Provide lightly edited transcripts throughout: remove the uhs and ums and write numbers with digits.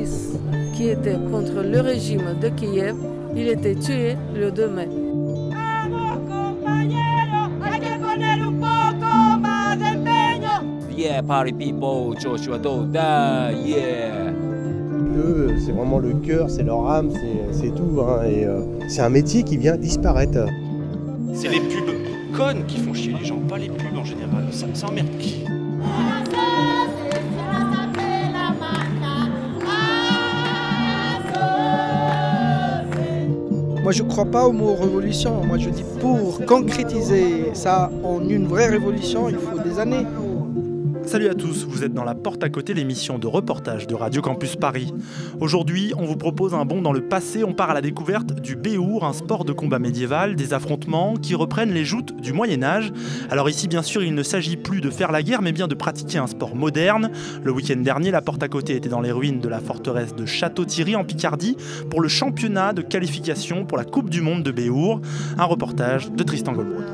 fils, qui était contre le régime de Kiev, il était tué le 2 mai. Yeah, party people, Joshua Doda, yeah. Eux, c'est vraiment le cœur, c'est leur âme, c'est tout. Hein, et c'est un métier qui vient disparaître. C'est les pubs connes qui font chier les gens, pas les pubs en général. Ça emmerde qui ? Moi, je ne crois pas au mot révolution. Moi, je dis pour concrétiser ça en une vraie révolution, il faut des années. Salut à tous, vous êtes dans la porte à côté, l'émission de reportage de Radio Campus Paris. Aujourd'hui, on vous propose un bond dans le passé, on part à la découverte du béour, un sport de combat médiéval, des affrontements qui reprennent les joutes du Moyen-Âge. Alors ici, bien sûr, il ne s'agit plus de faire la guerre, mais bien de pratiquer un sport moderne. Le week-end dernier, la porte à côté était dans les ruines de la forteresse de Château-Thierry en Picardie pour le championnat de qualification pour la Coupe du Monde de béour. Un reportage de Tristan Goldbrun.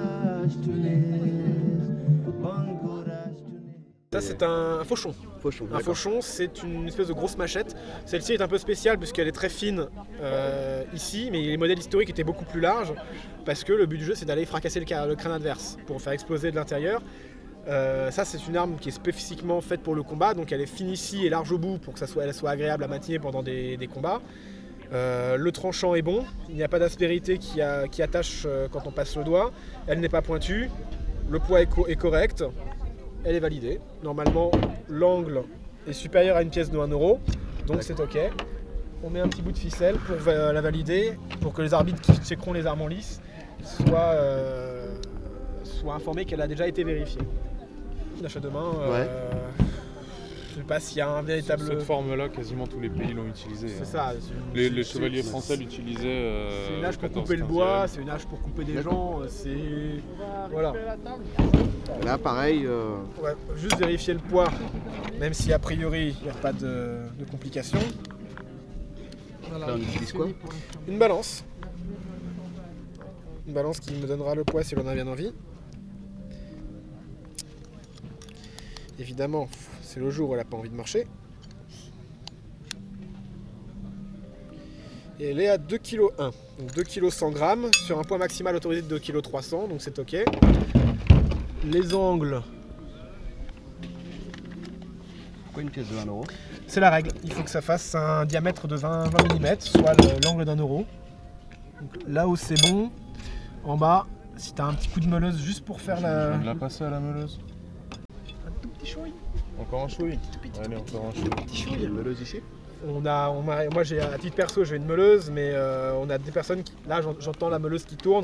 Ça c'est un fauchon. Un fauchon, c'est une espèce de grosse machette. Celle-ci est un peu spéciale puisqu'elle est très fine ici, mais les modèles historiques étaient beaucoup plus larges parce que le but du jeu c'est d'aller fracasser le crâne adverse pour faire exploser de l'intérieur. Ça c'est une arme qui est spécifiquement faite pour le combat, donc elle est fine ici et large au bout pour que elle soit agréable à maintenir pendant des combats. Le tranchant est bon, il n'y a pas d'aspérité qui attache quand on passe le doigt, elle n'est pas pointue, le poids est correct. Elle est validée. Normalement, l'angle est supérieur à une pièce de 1 euro, donc c'est OK. On met un petit bout de ficelle pour la valider, pour que les arbitres qui checkeront les armes en lice soient informés qu'elle a déjà été vérifiée. L'achat de main, je ne sais pas s'il y a un véritable... Cette forme-là, quasiment tous les pays l'ont utilisée. C'est ça. Les chevaliers français l'utilisaient. C'est une hache pour couper le bois, c'est une hache pour couper des gens, c'est... Voilà. Là, pareil. On va juste vérifier le poids, même si a priori il n'y a pas de complications. Voilà. Là, on utilise quoi ? Une balance. Une balance qui me donnera le poids si l'on a bien envie. Évidemment, c'est le jour où elle n'a pas envie de marcher. Et elle est à 2,1 kg. Donc 2 kg 100 g sur un poids maximal autorisé de 2 kg 300, donc c'est OK. Les angles. Pourquoi une pièce de 1 euro ? C'est la règle. Il faut que ça fasse un diamètre de 20 mm, soit l'angle d'1 euro. Donc là où c'est bon, en bas, si tu as un petit coup de meuleuse juste pour faire la... Je viens de la passer à la meuleuse. Un tout petit chouille. Encore un chouille. Allez, encore un chouille. Petit chouille. Il y a une meuleuse ici ? Moi j'ai à titre perso j'ai une meuleuse, mais on a des personnes qui, là j'entends la meuleuse qui tourne,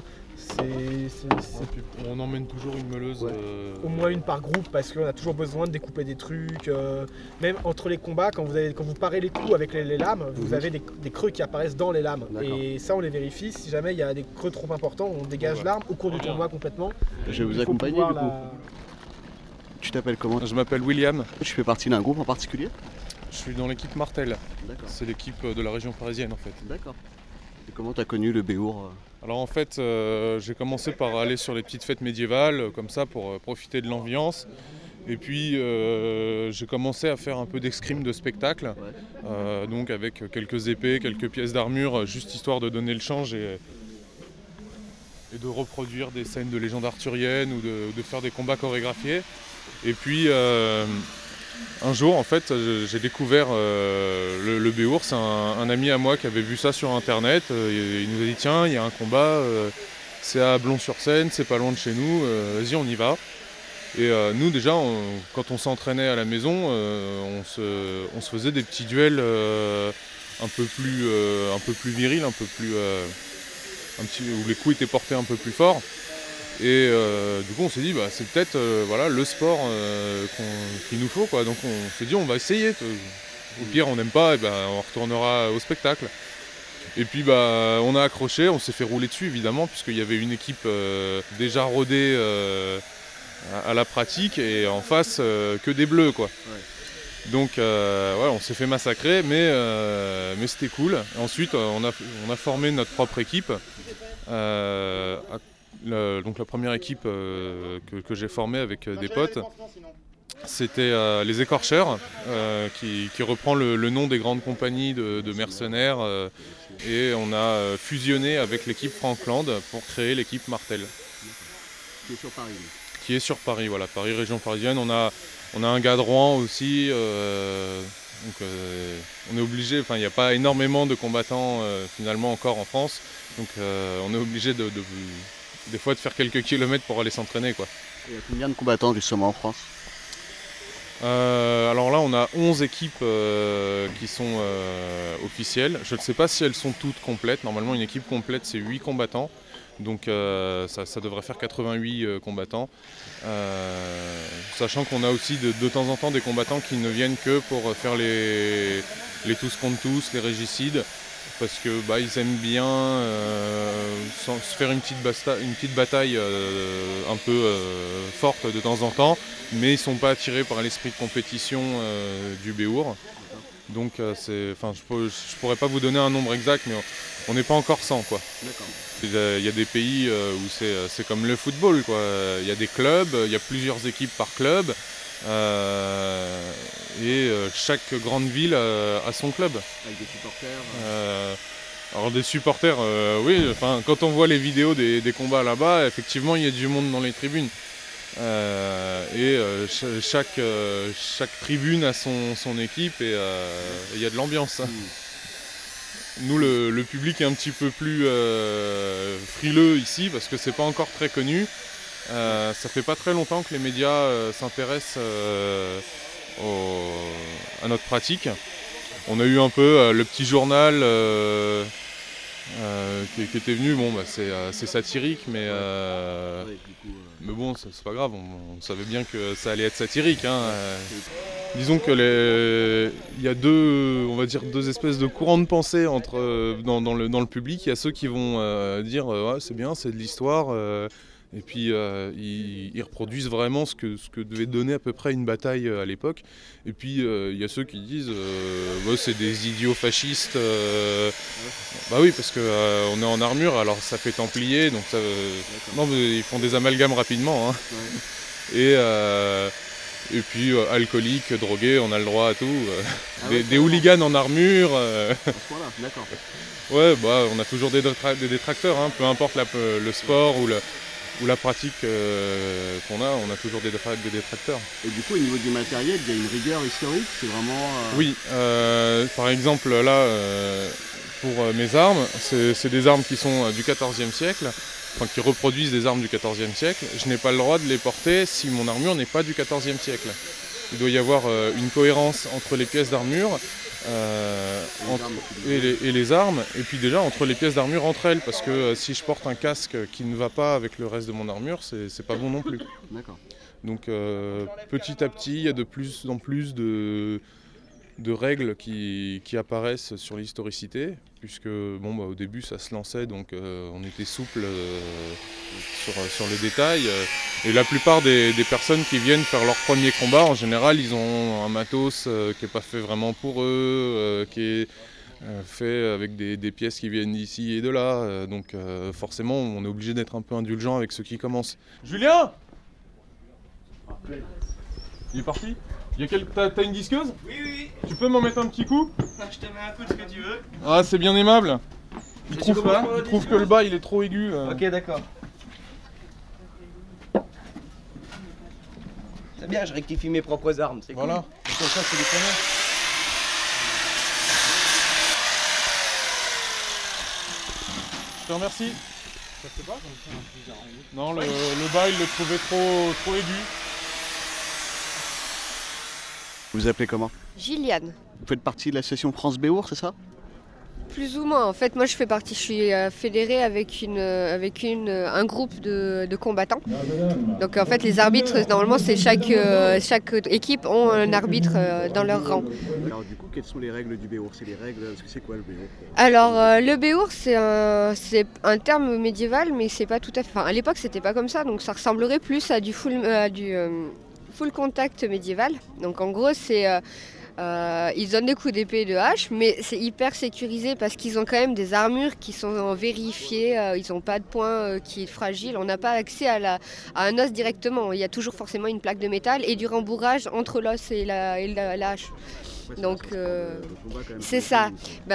On emmène toujours une meuleuse. Au moins une par groupe parce qu'on a toujours besoin de découper des trucs. Même entre les combats, quand vous parez les coups avec les lames, vous avez des creux qui apparaissent dans les lames. D'accord. Et ça on les vérifie, si jamais il y a des creux trop importants, on dégage l'arme au cours du tournoi complètement. Je vais vous accompagner du coup. Tu t'appelles comment ? Je m'appelle William. Tu fais partie d'un groupe en particulier ? Je suis dans l'équipe Martel. D'accord. C'est l'équipe de la région parisienne en fait. D'accord. Et comment tu as connu le béour ? Alors en fait, j'ai commencé par aller sur les petites fêtes médiévales, comme ça, pour profiter de l'ambiance. Et puis j'ai commencé à faire un peu d'escrime de spectacle, donc avec quelques épées, quelques pièces d'armure, juste histoire de donner le change et de reproduire des scènes de légendes arthuriennes ou de faire des combats chorégraphiés. Et puis un jour, en fait, j'ai découvert le béour. C'est un ami à moi qui avait vu ça sur internet. Il nous a dit tiens, il y a un combat, c'est à Blon-sur-Seine, c'est pas loin de chez nous, vas-y on y va. Et nous déjà, quand on s'entraînait à la maison, on se faisait des petits duels un peu plus virils, où les coups étaient portés un peu plus fort. Et du coup on s'est dit c'est peut-être le sport qu'il nous faut quoi. Donc on s'est dit on va essayer. Au pire on n'aime pas, on retournera au spectacle. Et puis on a accroché, on s'est fait rouler dessus évidemment puisqu'il y avait une équipe déjà rodée à la pratique et en face que des bleus quoi. Ouais. Donc on s'est fait massacrer mais c'était cool. Ensuite on a formé notre propre équipe. Donc la première équipe que j'ai formée avec des potes, C'était les Écorcheurs, qui reprend le nom des grandes compagnies de mercenaires. Et on a fusionné avec l'équipe Frankland pour créer l'équipe Martel. Qui est sur Paris. Qui est sur Paris, voilà, Paris, région parisienne. On a un gars de Rouen aussi. Donc on est obligé, il n'y a pas énormément de combattants finalement encore en France. Donc on est obligé des fois de faire quelques kilomètres pour aller s'entraîner, quoi. Et il y a combien de combattants justement en France ? Alors là, on a 11 équipes qui sont officielles. Je ne sais pas si elles sont toutes complètes. Normalement, une équipe complète, c'est 8 combattants. Donc ça devrait faire 88 combattants. Sachant qu'on a aussi de temps en temps des combattants qui ne viennent que pour faire les tous contre tous, les régicides. Parce que ils aiment bien se faire une petite bataille un peu forte de temps en temps, mais ils ne sont pas attirés par l'esprit de compétition du Béour. Donc je pourrais pas vous donner un nombre exact, mais on n'est pas encore 100, quoi. D'accord. Il y a des pays où c'est comme le football, quoi. Il y a des clubs, il y a plusieurs équipes par club. Et chaque grande ville a son club. Avec des supporters Alors des supporters, oui, quand on voit les vidéos des combats là-bas, effectivement il y a du monde dans les tribunes. Chaque tribune a son équipe et il y a de l'ambiance. Nous, le public est un petit peu plus frileux ici parce que c'est pas encore très connu. Ça fait pas très longtemps que les médias s'intéressent à notre pratique. On a eu un peu le petit journal qui était venu, c'est satirique, mais bon, c'est pas grave, on savait bien que ça allait être satirique. Disons que il y a deux espèces de courants de pensée dans le public. Il y a ceux qui vont dire ouais, c'est bien, c'est de l'histoire. Et puis ils reproduisent vraiment ce que devait donner à peu près une bataille à l'époque. Et puis il y a ceux qui disent ouais, c'est des idiots fascistes. Bah oui, parce qu'on est en armure, alors ça fait templier, donc non, mais ils font des amalgames rapidement. Hein. Ouais. Et puis alcooliques, drogués, on a le droit à tout. Des hooligans en armure. Voilà, d'accord. Ouais, on a toujours des détracteurs, hein, peu importe le sport ou la pratique qu'on a, on a toujours des détracteurs. Et du coup, au niveau du matériel, il y a une rigueur historique, c'est vraiment... Oui, par exemple, là, pour mes armes, c'est des armes qui sont du XIVe siècle, qui reproduisent des armes du XIVe siècle. Je n'ai pas le droit de les porter si mon armure n'est pas du XIVe siècle. Il doit y avoir une cohérence entre les pièces d'armure et les armes, et puis déjà entre les pièces d'armure entre elles, parce que si je porte un casque qui ne va pas avec le reste de mon armure, c'est pas bon non plus. D'accord. Donc petit à petit, il y a de plus en plus de règles qui apparaissent sur l'historicité, puisque au début ça se lançait, donc on était souple sur les détails. Et la plupart des personnes qui viennent faire leur premier combat, en général, ils ont un matos qui n'est pas fait vraiment pour eux, qui est fait avec des pièces qui viennent d'ici et de là. Donc forcément, on est obligé d'être un peu indulgent avec ceux qui commencent. Julien ? Il est parti ? T'as une disqueuse ? Oui. Tu peux m'en mettre un petit coup ? Je te mets un coup de ce que tu veux. Ah, c'est bien aimable. Il trouve que le bas il est trop aigu. Ok, d'accord. C'est bien, je rectifie mes propres armes, c'est voilà. Cool. Comme ça, c'est des canons. Je te remercie. Ça se fait pas ? Non, le bas il le trouvait trop aigu. Vous vous appelez comment ? Gilliane. Vous faites partie de l'association France Béour, c'est ça ? Plus ou moins. En fait, moi, je suis fédérée avec un groupe de combattants. Donc, en fait, les arbitres, normalement, c'est chaque équipe ont un arbitre dans leur rang. Alors, du coup, quelles sont les règles du Béour ? C'est quoi le Béour ? Alors, le Béour, c'est un terme médiéval, mais c'est pas tout à fait. Enfin, à l'époque, c'était pas comme ça, donc ça ressemblerait plus à du full contact médiéval. Donc, en gros, c'est Ils donnent des coups d'épée et de hache, mais c'est hyper sécurisé parce qu'ils ont quand même des armures qui sont vérifiées, ils n'ont pas de point qui est fragile, on n'a pas accès à un os directement, il y a toujours forcément une plaque de métal et du rembourrage entre l'os et la hache. Donc c'est ça.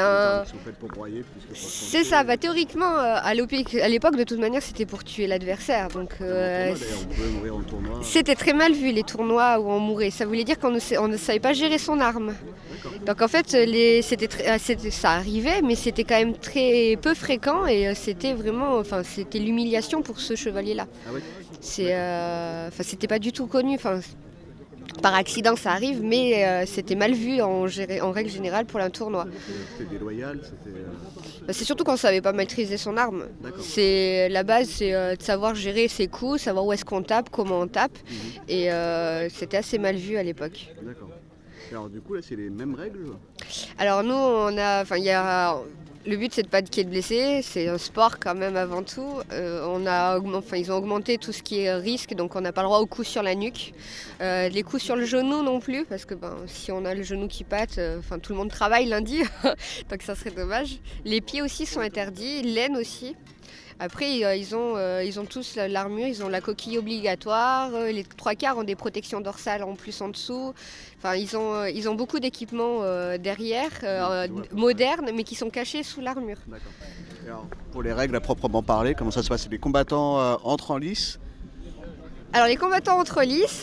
C'est ça. Théoriquement, à l'époque, de toute manière, c'était pour tuer l'adversaire. Donc c'était très mal vu les tournois où on mourait. Ça voulait dire qu'on ne savait pas gérer son arme. Donc en fait, ça arrivait, mais c'était quand même très peu fréquent et c'était vraiment, c'était l'humiliation pour ce chevalier-là. Ah ouais. C'était pas du tout connu. Par accident, ça arrive, mais c'était mal vu en règle générale pour un tournoi. C'était déloyal, c'est surtout qu'on ne savait pas maîtriser son arme. La base, c'est de savoir gérer ses coups, savoir où est-ce qu'on tape, comment on tape. Et c'était assez mal vu à l'époque. D'accord. Alors du coup, là, c'est les mêmes règles ? Alors nous, le but, c'est de pas qu'il y ait de blessés, c'est un sport quand même avant tout. Ils ont augmenté tout ce qui est risque, donc on n'a pas le droit aux coups sur la nuque. Les coups sur le genou non plus, parce que si on a le genou qui pâte, tout le monde travaille lundi, donc ça serait dommage. Les pieds aussi sont interdits, l'aine aussi. Après, ils ont tous l'armure, ils ont la coquille obligatoire, les 3/4 ont des protections dorsales en plus en dessous. Ils ont beaucoup d'équipements derrière, modernes, mais qui sont cachés sous l'armure. D'accord. Alors, pour les règles à proprement parler, comment ça se passe ? Les combattants entrent en lice ? Alors les combattants entre lice,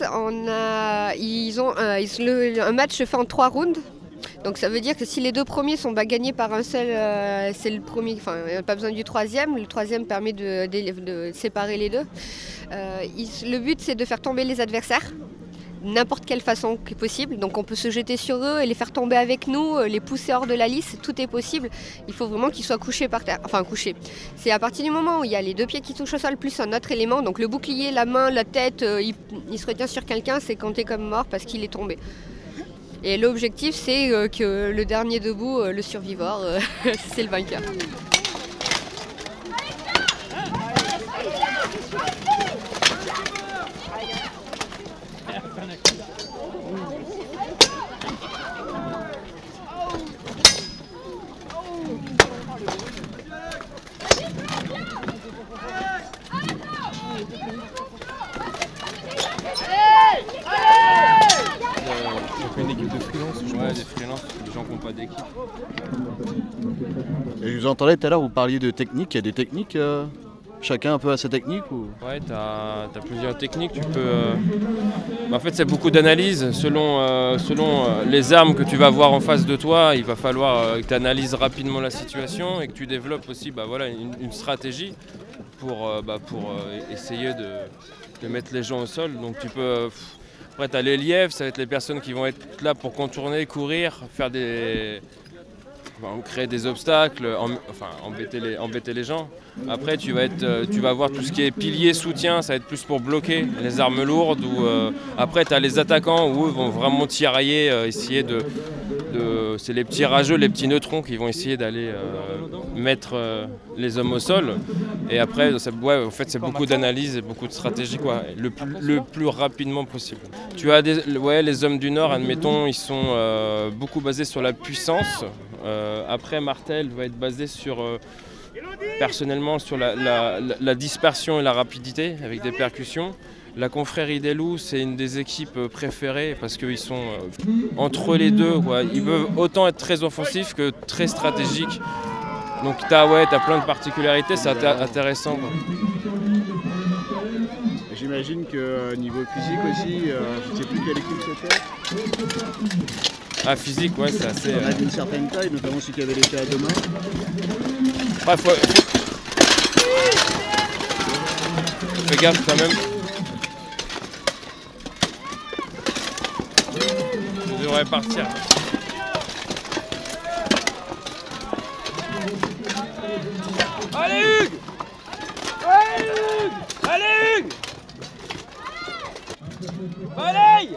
un match se fait en 3 rounds. Donc ça veut dire que si les 2 premiers sont gagnés par un seul, c'est le premier, il n'y a pas besoin du troisième. Le troisième permet de séparer les deux. Le but, c'est de faire tomber les adversaires, n'importe quelle façon qui est possible. Donc on peut se jeter sur eux et les faire tomber avec nous, les pousser hors de la lice, tout est possible. Il faut vraiment qu'ils soient couchés par terre, couchés. C'est à partir du moment où il y a les 2 pieds qui touchent au sol plus un autre élément, donc le bouclier, la main, la tête, il se retient sur quelqu'un, c'est compté comme mort parce qu'il est tombé. Et l'objectif, c'est que le dernier debout, le survivor, c'est le vainqueur. Une équipe de freelance, des freelances, des gens qui n'ont pas d'équipe. Et je vous entendais tout à l'heure, vous parliez de techniques. Il y a des techniques, chacun un peu à sa technique ou... Ouais, t'as plusieurs techniques. Tu peux. En fait, c'est beaucoup d'analyse. Selon les armes que tu vas voir en face de toi, il va falloir que tu analyses rapidement la situation et que tu développes aussi une stratégie pour essayer de mettre les gens au sol. Donc tu peux. Après, tu as les lièvres, ça va être les personnes qui vont être là pour contourner, courir, créer des obstacles, embêter les gens. Après, tu vas voir tout ce qui est pilier, soutien, ça va être plus pour bloquer les armes lourdes. Après, tu as les attaquants où eux vont vraiment tirailler, essayer c'est les petits rageux, les petits neutrons qui vont essayer d'aller mettre les hommes au sol. Et après, c'est beaucoup d'analyse et beaucoup de stratégie, le plus rapidement possible. Tu as les hommes du Nord, admettons, ils sont beaucoup basés sur la puissance. Après, Martel va être basé personnellement sur la dispersion et la rapidité avec des percussions. La confrérie des loups, c'est une des équipes préférées parce qu'ils sont entre les deux. Ils peuvent autant être très offensifs que très stratégiques. Donc t'as plein de particularités, c'est intéressant. J'imagine que niveau physique aussi, je ne sais plus quelle équipe c'était. Ah, physique, c'est assez... On a d'une certaine taille, notamment ceux qui avaient l'épée à 2 mains. Fais gaffe quand même. Je devrais partir. Allez Hugues! Allez Hugues! Allez Hugues! Allez!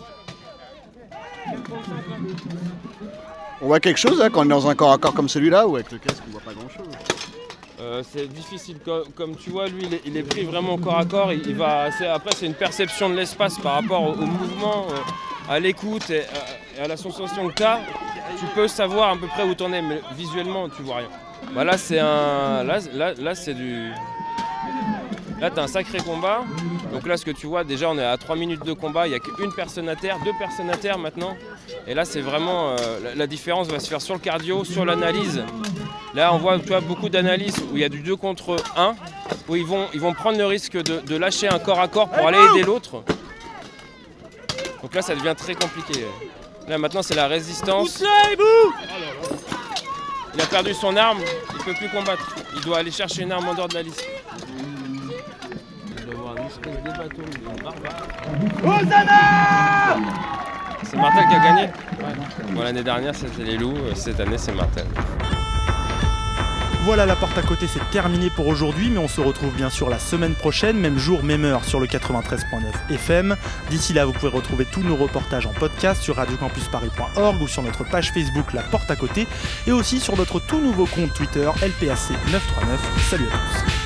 On voit quelque chose quand on est dans un corps à corps comme celui-là ou avec le casque on voit pas grand-chose? C'est difficile, comme tu vois, lui il est pris vraiment corps à corps, après c'est une perception de l'espace par rapport au mouvement. à l'écoute et à la sensation que tu as, tu peux savoir à peu près où t'en es, mais visuellement tu vois rien. Bah là c'est Là t'as un sacré combat. Donc là ce que tu vois, déjà on est à 3 minutes de combat, il n'y a qu'une personne à terre, 2 personnes à terre maintenant. Et là c'est vraiment la différence va se faire sur le cardio, sur l'analyse. Là on voit beaucoup d'analyses où il y a du 2 contre 1, où ils vont prendre le risque de lâcher un corps à corps pour aller aider l'autre. Donc là ça devient très compliqué. Là maintenant c'est la résistance. Il a perdu son arme, il ne peut plus combattre. Il doit aller chercher une arme en dehors de la liste. Il doit avoir une espèce de bâton de barbare. Hosanna! C'est Martel qui a gagné. Ouais. Bon, l'année dernière c'était les loups, cette année c'est Martel. Voilà, la porte à côté, c'est terminé pour aujourd'hui, mais on se retrouve bien sûr la semaine prochaine, même jour, même heure sur le 93.9 FM. D'ici là, vous pouvez retrouver tous nos reportages en podcast sur radiocampusparis.org ou sur notre page Facebook La Porte à côté et aussi sur notre tout nouveau compte Twitter LPAC939. Salut à tous.